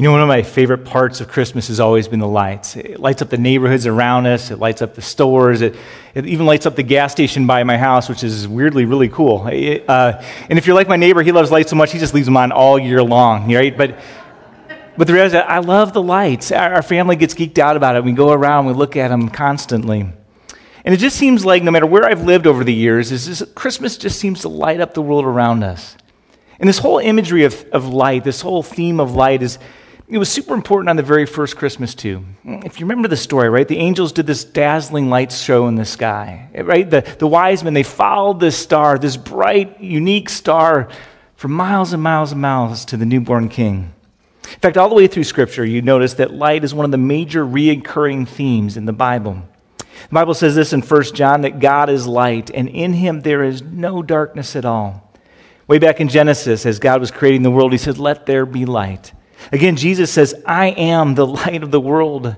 You know, one of my favorite parts of Christmas has always been the lights. It lights up the neighborhoods around us. It lights up the stores. It even lights up the gas station by my house, which is weirdly really cool. And if you're like my neighbor, he loves lights so much, he just leaves them on all year long, right? But the reality is, I love the lights. Our family gets geeked out about it. We go around, we look at them constantly. And it just seems like no matter where I've lived over the years, Christmas just seems to light up the world around us. And this whole imagery of light, this whole theme of light it was super important on the very first Christmas, too. If you remember the story, right? The angels did this dazzling light show in the sky, right? The wise men, they followed this star, this bright, unique star, for miles and miles and miles to the newborn king. In fact, all the way through Scripture, you notice that light is one of the major recurring themes in the Bible. The Bible says this in 1 John, that God is light, and in him there is no darkness at all. Way back in Genesis, as God was creating the world, he said, "Let there be light." Again, Jesus says, "I am the light of the world."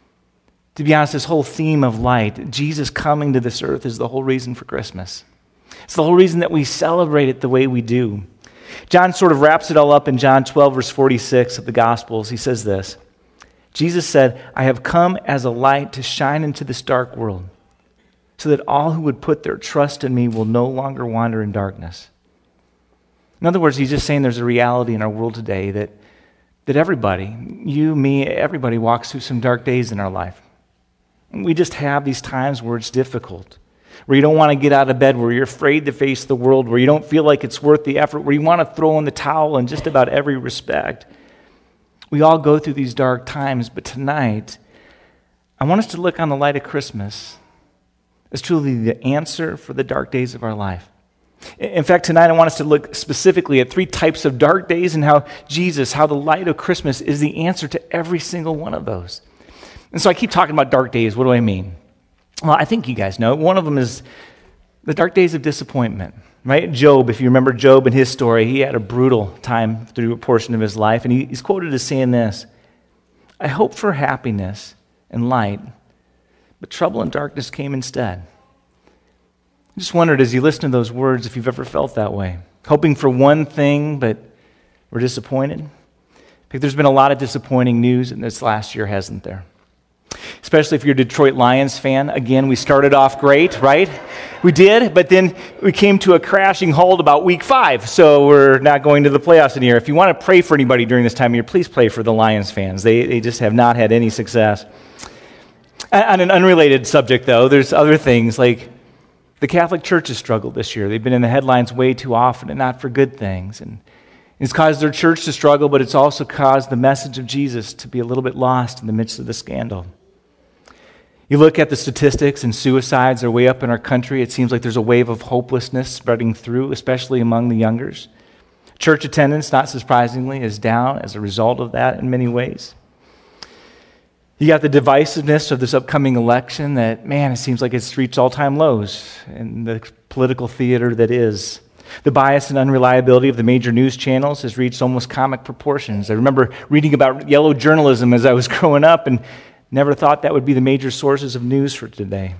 To be honest, this whole theme of light, Jesus coming to this earth, is the whole reason for Christmas. It's the whole reason that we celebrate it the way we do. John sort of wraps it all up in John 12, verse 46 of the Gospels. He says this, Jesus said, "I have come as a light to shine into this dark world, so that all who would put their trust in me will no longer wander in darkness." In other words, he's just saying there's a reality in our world today that everybody, you, me, everybody walks through some dark days in our life. We just have these times where it's difficult, where you don't want to get out of bed, where you're afraid to face the world, where you don't feel like it's worth the effort, where you want to throw in the towel in just about every respect. We all go through these dark times, but tonight, I want us to look on the light of Christmas as truly the answer for the dark days of our life. In fact, tonight I want us to look specifically at 3 types of dark days and how the light of Christmas is the answer to every single one of those. And so I keep talking about dark days. What do I mean? Well, I think you guys know. One of them is the dark days of disappointment, right? Job, if you remember Job and his story, he had a brutal time through a portion of his life, and he's quoted as saying this, "I hoped for happiness and light, but trouble and darkness came instead." I just wondered as you listen to those words if you've ever felt that way. Hoping for one thing, but we're disappointed. I think there's been a lot of disappointing news in this last year, hasn't there? Especially if you're a Detroit Lions fan. Again, we started off great, right? We did, but then we came to a crashing halt about week 5, so we're not going to the playoffs in here. If you want to pray for anybody during this time of year, please pray for the Lions fans. They just have not had any success. On an unrelated subject, though, there's other things like the Catholic Church has struggled this year. They've been in the headlines way too often and not for good things. And it's caused their church to struggle, but it's also caused the message of Jesus to be a little bit lost in the midst of the scandal. You look at the statistics and suicides are way up in our country. It seems like there's a wave of hopelessness spreading through, especially among the youngers. Church attendance, not surprisingly, is down as a result of that in many ways. You got the divisiveness of this upcoming election that, man, it seems like it's reached all-time lows in the political theater that is. The bias and unreliability of the major news channels has reached almost comic proportions. I remember reading about yellow journalism as I was growing up and never thought that would be the major sources of news for today.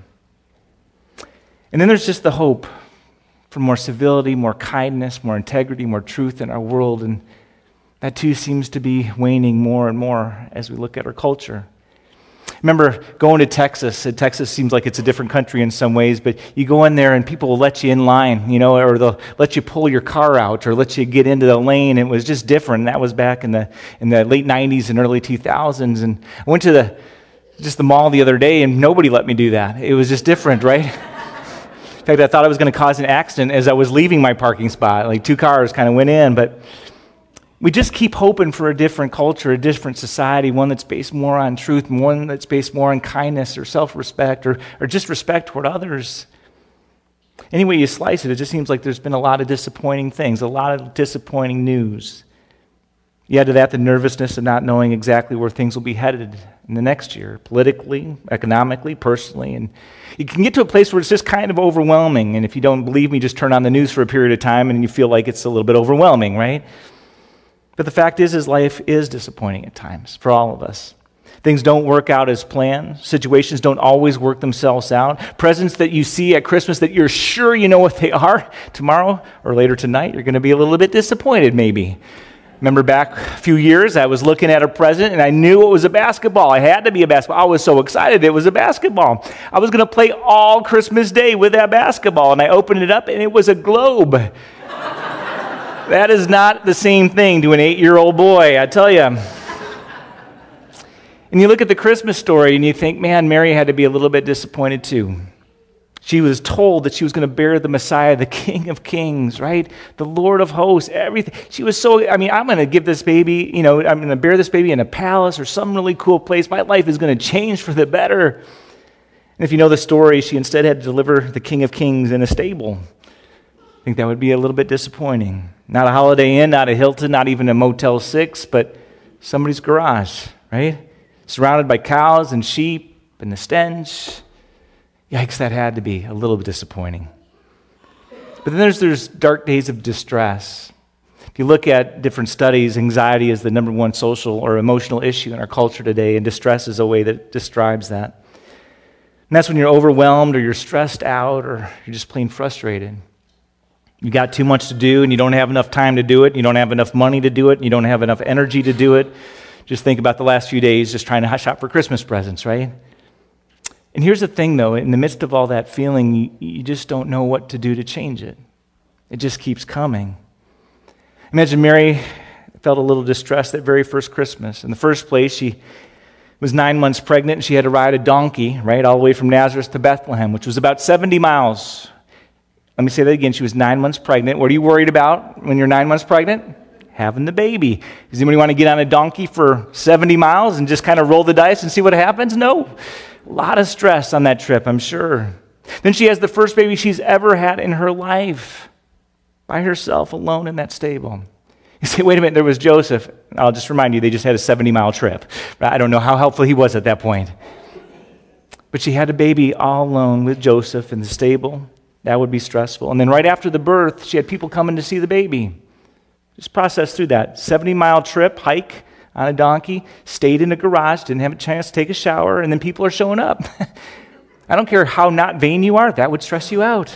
And then there's just the hope for more civility, more kindness, more integrity, more truth in our world, and that too seems to be waning more and more as we look at our culture. I remember going to Texas. Texas seems like it's a different country in some ways, but you go in there and people will let you in line, or they'll let you pull your car out or let you get into the lane. It was just different. And that was back in the late 90s and early 2000s. And I went to the mall the other day and nobody let me do that. It was just different, right? In fact, I thought I was going to cause an accident as I was leaving my parking spot. Like 2 cars kind of went in, but we just keep hoping for a different culture, a different society, one that's based more on truth, one that's based more on kindness or self-respect or just respect toward others. Any way you slice it, it just seems like there's been a lot of disappointing things, a lot of disappointing news. You add to that the nervousness of not knowing exactly where things will be headed in the next year, politically, economically, personally. And you can get to a place where it's just kind of overwhelming. And if you don't believe me, just turn on the news for a period of time and you feel like it's a little bit overwhelming, right? But the fact is life is disappointing at times for all of us. Things don't work out as planned. Situations don't always work themselves out. Presents that you see at Christmas that you're sure you know what they are, tomorrow or later tonight, you're going to be a little bit disappointed maybe. Remember back a few years, I was looking at a present and I knew it was a basketball. I had to be a basketball. I was so excited it was a basketball. I was going to play all Christmas Day with that basketball, and I opened it up and it was a globe. That is not the same thing to an 8-year-old boy, I tell you. And you look at the Christmas story and you think, man, Mary had to be a little bit disappointed too. She was told that she was going to bear the Messiah, the King of Kings, right? The Lord of hosts, everything. She was I'm going to give this baby, I'm going to bear this baby in a palace or some really cool place. My life is going to change for the better. And if you know the story, she instead had to deliver the King of Kings in a stable. I think that would be a little bit disappointing. Not a Holiday Inn, not a Hilton, not even a Motel 6, but somebody's garage, right? Surrounded by cows and sheep and the stench. Yikes, that had to be a little bit disappointing. But then there's dark days of distress. If you look at different studies, anxiety is the number one social or emotional issue in our culture today, and distress is a way that describes that. And that's when you're overwhelmed or you're stressed out or you're just plain frustrated. You got too much to do and you don't have enough time to do it. You don't have enough money to do it. You don't have enough energy to do it. Just think about the last few days just trying to shop for Christmas presents, right? And here's the thing, though. In the midst of all that feeling, you just don't know what to do to change it. It just keeps coming. Imagine Mary felt a little distressed that very first Christmas. In the first place, she was 9 months pregnant, and she had to ride a donkey, right, all the way from Nazareth to Bethlehem, which was about 70 miles. Let me say that again. She was 9 months pregnant. What are you worried about when you're 9 months pregnant? Having the baby. Does anybody want to get on a donkey for 70 miles and just kind of roll the dice and see what happens? No. A lot of stress on that trip, I'm sure. Then she has the first baby she's ever had in her life by herself, alone in that stable. You say, wait a minute, there was Joseph. I'll just remind you, they just had a 70-mile trip. I don't know how helpful he was at that point. But she had a baby all alone with Joseph in the stable. That would be stressful. And then right after the birth, she had people coming to see the baby. Just process through that. 70-mile trip, hike on a donkey, stayed in a garage, didn't have a chance to take a shower, and then people are showing up. I don't care how not vain you are, that would stress you out.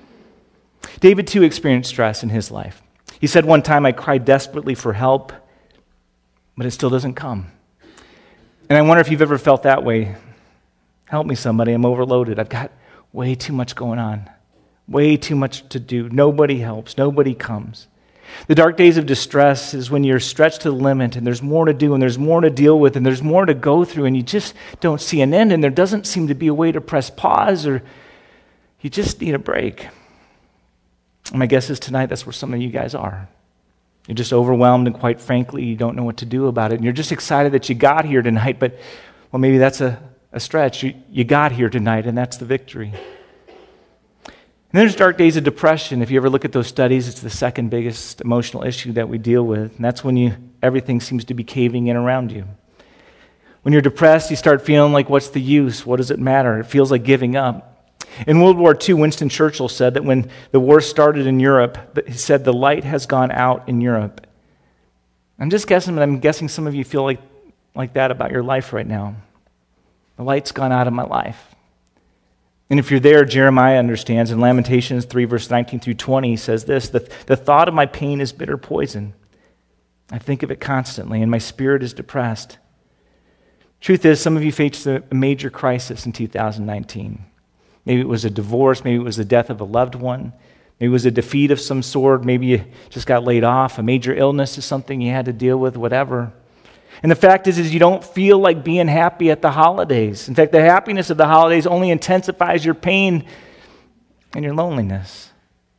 David, too, experienced stress in his life. He said one time, I cried desperately for help, but it still doesn't come. And I wonder if you've ever felt that way. Help me, somebody, I'm overloaded. I've got way too much going on, way too much to do. Nobody helps, nobody comes. The dark days of distress is when you're stretched to the limit and there's more to do and there's more to deal with and there's more to go through and you just don't see an end and there doesn't seem to be a way to press pause or you just need a break. And my guess is tonight that's where some of you guys are. You're just overwhelmed and quite frankly you don't know what to do about it. And you're just excited that you got here tonight, but well, maybe that's a stretch. You got here tonight and that's the victory. And there's dark days of depression. If you ever look at those studies, it's the second biggest emotional issue that we deal with. And that's when everything seems to be caving in around you. When you're depressed, you start feeling like, what's the use? What does it matter? It feels like giving up. In World War II, Winston Churchill said that when the war started in Europe, he said the light has gone out in Europe. I'm just guessing, but I'm guessing some of you feel like that about your life right now. The light's gone out of my life. And if you're there, Jeremiah understands. In Lamentations 3, verse 19 through 20, he says this, the thought of my pain is bitter poison. I think of it constantly, and my spirit is depressed. Truth is, some of you faced a major crisis in 2019. Maybe it was a divorce. Maybe it was the death of a loved one. Maybe it was a defeat of some sort. Maybe you just got laid off. A major illness is something you had to deal with, whatever. And the fact is you don't feel like being happy at the holidays. In fact, the happiness of the holidays only intensifies your pain and your loneliness.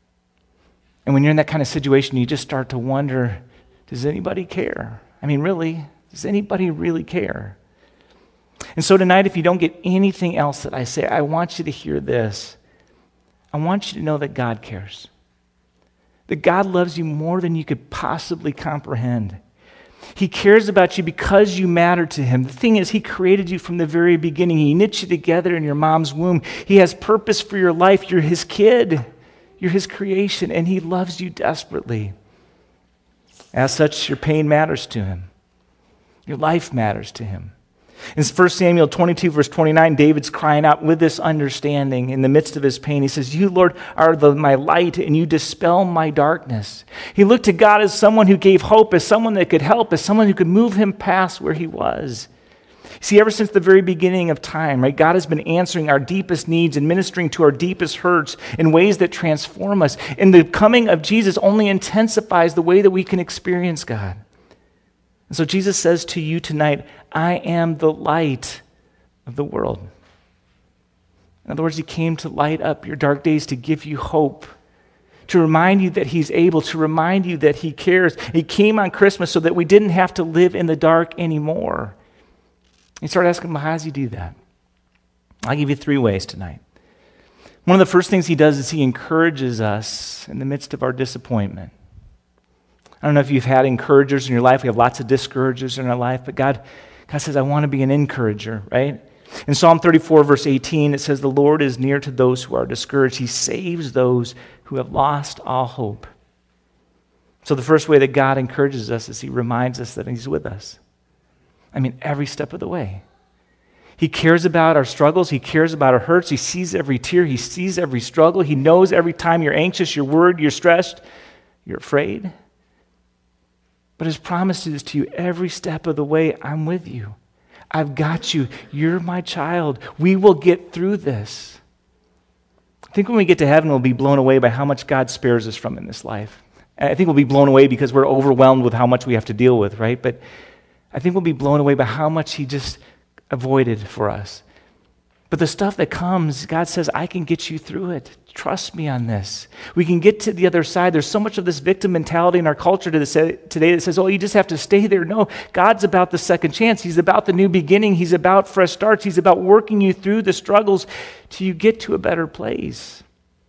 And when you're in that kind of situation, you just start to wonder, does anybody care? I mean, really, does anybody really care? And so tonight, if you don't get anything else that I say, I want you to hear this. I want you to know that God cares. That God loves you more than you could possibly comprehend. He cares about you because you matter to him. The thing is, he created you from the very beginning. He knit you together in your mom's womb. He has purpose for your life. You're his kid. You're his creation, and he loves you desperately. As such, your pain matters to him. Your life matters to him. In 1 Samuel 22, verse 29, David's crying out with this understanding in the midst of his pain. He says, "You, Lord, are my light, and you dispel my darkness." He looked to God as someone who gave hope, as someone that could help, as someone who could move him past where he was. See, ever since the very beginning of time, right, God has been answering our deepest needs and ministering to our deepest hurts in ways that transform us. And the coming of Jesus only intensifies the way that we can experience God. And so Jesus says to you tonight, "I am the light of the world." In other words, he came to light up your dark days, to give you hope, to remind you that he's able, to remind you that he cares. He came on Christmas so that we didn't have to live in the dark anymore. You start asking, well, how does he do that? I'll give you 3 ways tonight. One of the first things he does is he encourages us in the midst of our disappointment. I don't know if you've had encouragers in your life. We have lots of discouragers in our life, but God says, I want to be an encourager, right? In Psalm 34, verse 18, it says, "The Lord is near to those who are discouraged. He saves those who have lost all hope." So the first way that God encourages us is he reminds us that he's with us. I mean, every step of the way. He cares about our struggles. He cares about our hurts. He sees every tear. He sees every struggle. He knows every time you're anxious, you're worried, you're stressed, you're afraid. But his promise is to you every step of the way, I'm with you. I've got you. You're my child. We will get through this. I think when we get to heaven, we'll be blown away by how much God spares us from in this life. I think we'll be blown away because we're overwhelmed with how much we have to deal with, right? But I think we'll be blown away by how much he just avoided for us. But the stuff that comes, God says, I can get you through it. Trust me on this. We can get to the other side. There's so much of this victim mentality in our culture today that says, oh, you just have to stay there. No, God's about the second chance. He's about the new beginning. He's about fresh starts. He's about working you through the struggles till you get to a better place.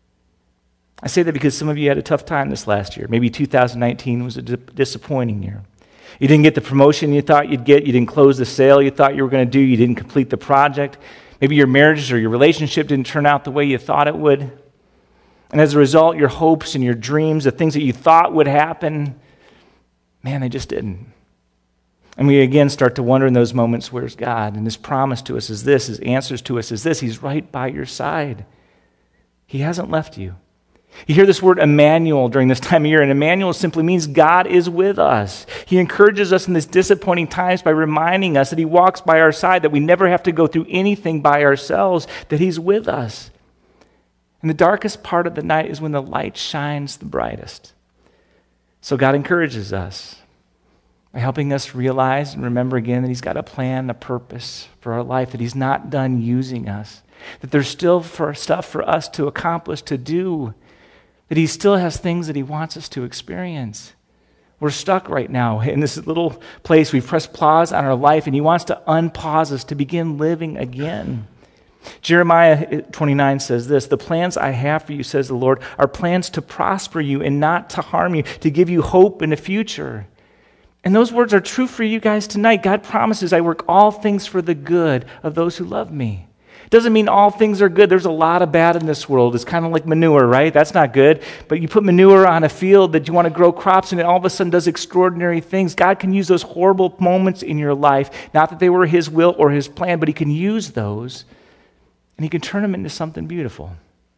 I say that because some of you had a tough time this last year. Maybe 2019 was a disappointing year. You didn't get the promotion you thought you'd get. You didn't close the sale you thought you were going to do. You didn't complete the project. Maybe your marriage or your relationship didn't turn out the way you thought it would. And as a result, your hopes and your dreams, the things that you thought would happen, man, they just didn't. And we again start to wonder in those moments, where's God? And his promise to us is this, his answers to us is this, he's right by your side. He hasn't left you. You hear this word Emmanuel during this time of year, and Emmanuel simply means God is with us. He encourages us in these disappointing times by reminding us that he walks by our side, that we never have to go through anything by ourselves, that he's with us. And the darkest part of the night is when the light shines the brightest. So God encourages us by helping us realize and remember again that he's got a plan, a purpose for our life, that he's not done using us, that there's still stuff for us to accomplish, to do, that he still has things that he wants us to experience. We're stuck right now in this little place. We've pressed pause on our life, and he wants to unpause us to begin living again. Jeremiah 29 says this, "The plans I have for you, says the Lord, are plans to prosper you and not to harm you, to give you hope in the future." And those words are true for you guys tonight. God promises, I work all things for the good of those who love me. Doesn't mean all things are good. There's a lot of bad in this world. It's kind of like manure, right? That's not good. But you put manure on a field that you want to grow crops in, and all of a sudden does extraordinary things. God can use those horrible moments in your life, not that they were his will or his plan, but he can use those, and he can turn them into something beautiful.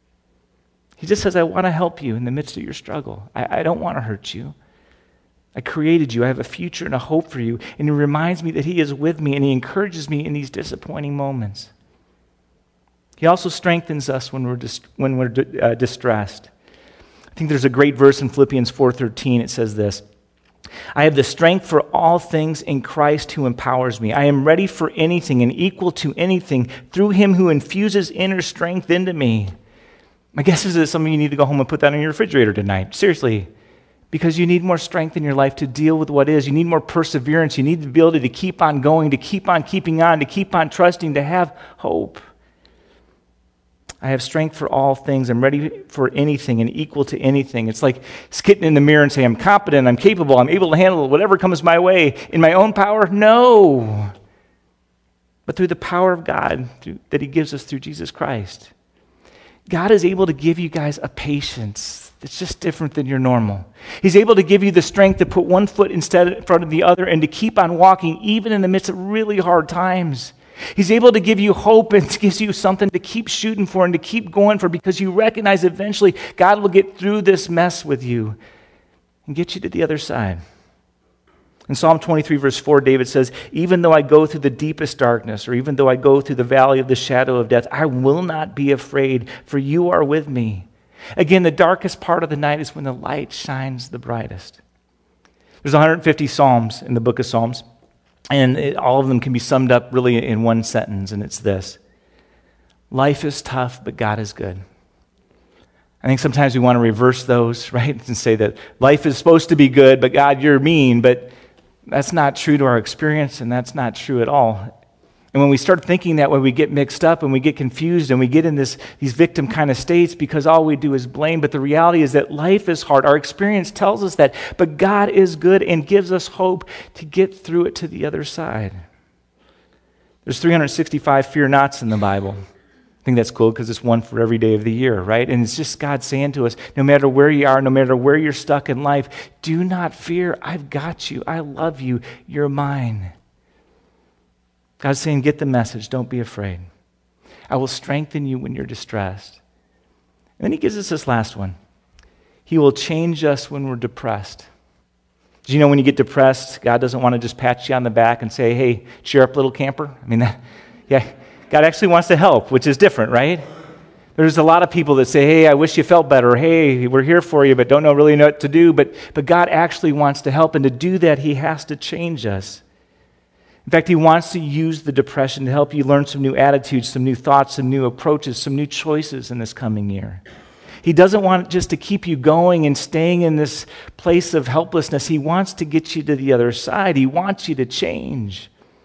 He just says, I want to help you in the midst of your struggle. I don't want to hurt you. I created you. I have a future and a hope for you. And he reminds me that he is with me, and he encourages me in these disappointing moments. He also strengthens us when we're distressed. I think there's a great verse in Philippians 4:13. It says this, I have the strength for all things in Christ who empowers me. I am ready for anything and equal to anything through him who infuses inner strength into me. My guess is that some of you need to go home and put that on your refrigerator tonight. Seriously. Because you need more strength in your life to deal with what is. You need more perseverance. You need the ability to keep on going, to keep on keeping on, to keep on trusting, to have hope. I have strength for all things. I'm ready for anything and equal to anything. It's like getting in the mirror and saying, I'm competent, I'm capable, I'm able to handle whatever comes my way. In my own power? No. But through the power of God that he gives us through Jesus Christ. God is able to give you guys a patience that's just different than your normal. He's able to give you the strength to put one foot in front of the other and to keep on walking even in the midst of really hard times. He's able to give you hope and gives you something to keep shooting for and to keep going for, because you recognize eventually God will get through this mess with you and get you to the other side. In Psalm 23, verse 4, David says, even though I go through the deepest darkness, or even though I go through the valley of the shadow of death, I will not be afraid, for you are with me. Again, the darkest part of the night is when the light shines the brightest. There's 150 Psalms in the book of Psalms, and all of them can be summed up really in one sentence, and it's this: life is tough, but God is good. I think sometimes we want to reverse those, right, and say that life is supposed to be good, but God, you're mean, but that's not true to our experience, and that's not true at all. And when we start thinking that way, we get mixed up and we get confused and we get in these victim kind of states because all we do is blame. But the reality is that life is hard. Our experience tells us that. But God is good and gives us hope to get through it to the other side. There's 365 fear nots in the Bible. I think that's cool because it's one for every day of the year, right? And it's just God saying to us, no matter where you are, no matter where you're stuck in life, do not fear. I've got you. I love you. You're mine. God's saying, get the message. Don't be afraid. I will strengthen you when you're distressed. And then he gives us this last one. He will change us when we're depressed. Do you know when you get depressed, God doesn't want to just pat you on the back and say, hey, cheer up, little camper? I mean, God actually wants to help, which is different, right? There's a lot of people that say, hey, I wish you felt better. Hey, we're here for you, but don't really know what to do. But God actually wants to help, and to do that, he has to change us. In fact, he wants to use the depression to help you learn some new attitudes, some new thoughts, some new approaches, some new choices in this coming year. He doesn't want just to keep you going and staying in this place of helplessness. He wants to get you to the other side. He wants you to change.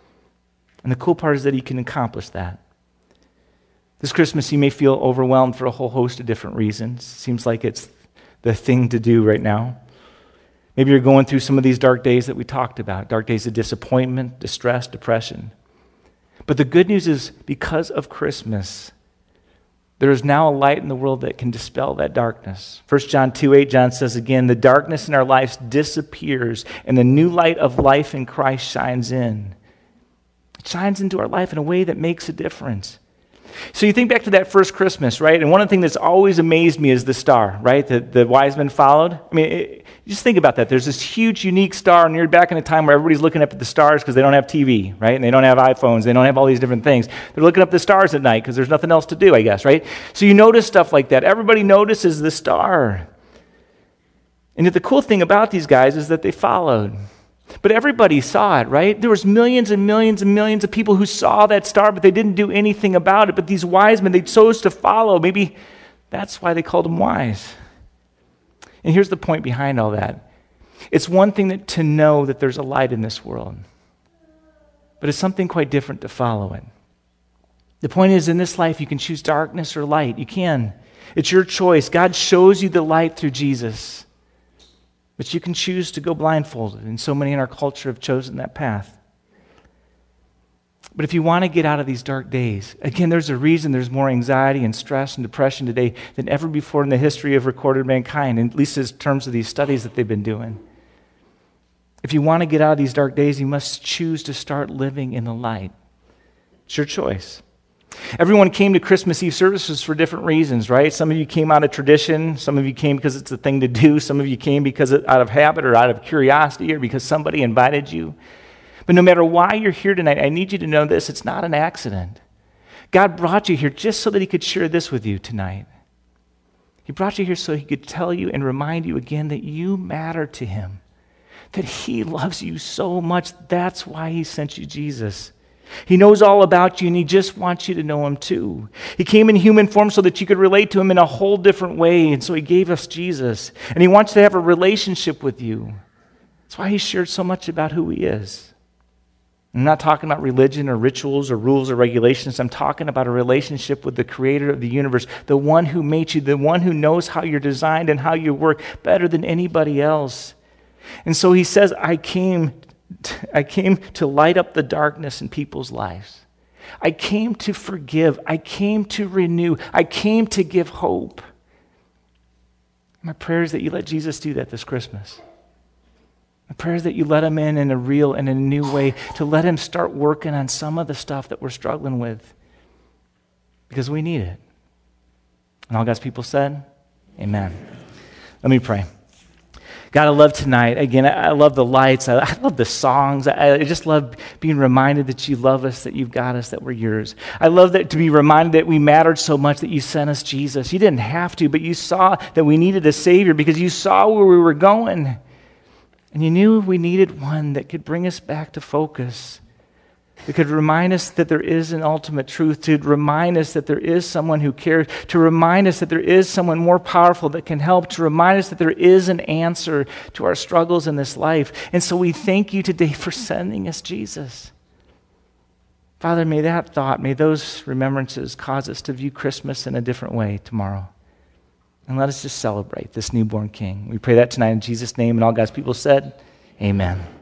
And the cool part is that he can accomplish that. This Christmas, you may feel overwhelmed for a whole host of different reasons. Seems like it's the thing to do right now. Maybe you're going through some of these dark days that we talked about, dark days of disappointment, distress, depression. But the good news is, because of Christmas, there is now a light in the world that can dispel that darkness. 1 John 2:8, John says again, the darkness in our lives disappears, and the new light of life in Christ shines in. It shines into our life in a way that makes a difference. So you think back to that first Christmas, right? And one of the things that's always amazed me is the star, right? The wise men followed. I mean, just think about that. There's this huge, unique star, and you're back in a time where everybody's looking up at the stars because they don't have TV, right? And they don't have iPhones. They don't have all these different things. They're looking up the stars at night because there's nothing else to do, I guess, right? So you notice stuff like that. Everybody notices the star. And yet the cool thing about these guys is that they followed. But everybody saw it, right? There was millions and millions and millions of people who saw that star, but they didn't do anything about it. But these wise men, they chose to follow. Maybe that's why they called them wise. And here's the point behind all that. It's one thing to know that there's a light in this world, but it's something quite different to follow it. The point is, in this life, you can choose darkness or light. You can. It's your choice. God shows you the light through Jesus. But you can choose to go blindfolded, and so many in our culture have chosen that path. But if you want to get out of these dark days, again, there's a reason there's more anxiety and stress and depression today than ever before in the history of recorded mankind, at least in terms of these studies that they've been doing. If you want to get out of these dark days, you must choose to start living in the light. It's your choice. Everyone came to Christmas Eve services for different reasons, right? Some of you came out of tradition. Some of you came because it's a thing to do. Some of you came because out of habit or out of curiosity or because somebody invited you. But no matter why you're here tonight, I need you to know this. It's not an accident. God brought you here just so that he could share this with you tonight. He brought you here so he could tell you and remind you again that you matter to him, that he loves you so much. That's why he sent you Jesus. He knows all about you, and he just wants you to know him too. He came in human form so that you could relate to him in a whole different way, and so he gave us Jesus. And he wants to have a relationship with you. That's why he shared so much about who he is. I'm not talking about religion or rituals or rules or regulations. I'm talking about a relationship with the creator of the universe, the one who made you, the one who knows how you're designed and how you work better than anybody else. And so he says, I came to light up the darkness in people's lives. I came to forgive. I came to renew. I came to give hope. My prayer is that you let Jesus do that this Christmas. My prayer is that you let him in a real and a new way, to let him start working on some of the stuff that we're struggling with, because we need it. And all God's people said, amen. Let me pray. God, I love tonight. Again, I love the lights. I love the songs. I just love being reminded that you love us, that you've got us, that we're yours. I love that to be reminded that we mattered so much that you sent us Jesus. You didn't have to, but you saw that we needed a Savior because you saw where we were going. And you knew we needed one that could bring us back to focus, that could remind us that there is an ultimate truth, to remind us that there is someone who cares, to remind us that there is someone more powerful that can help, to remind us that there is an answer to our struggles in this life. And so we thank you today for sending us Jesus. Father, may that thought, may those remembrances cause us to view Christmas in a different way tomorrow. And let us just celebrate this newborn King. We pray that tonight in Jesus' name, and all God's people said, amen.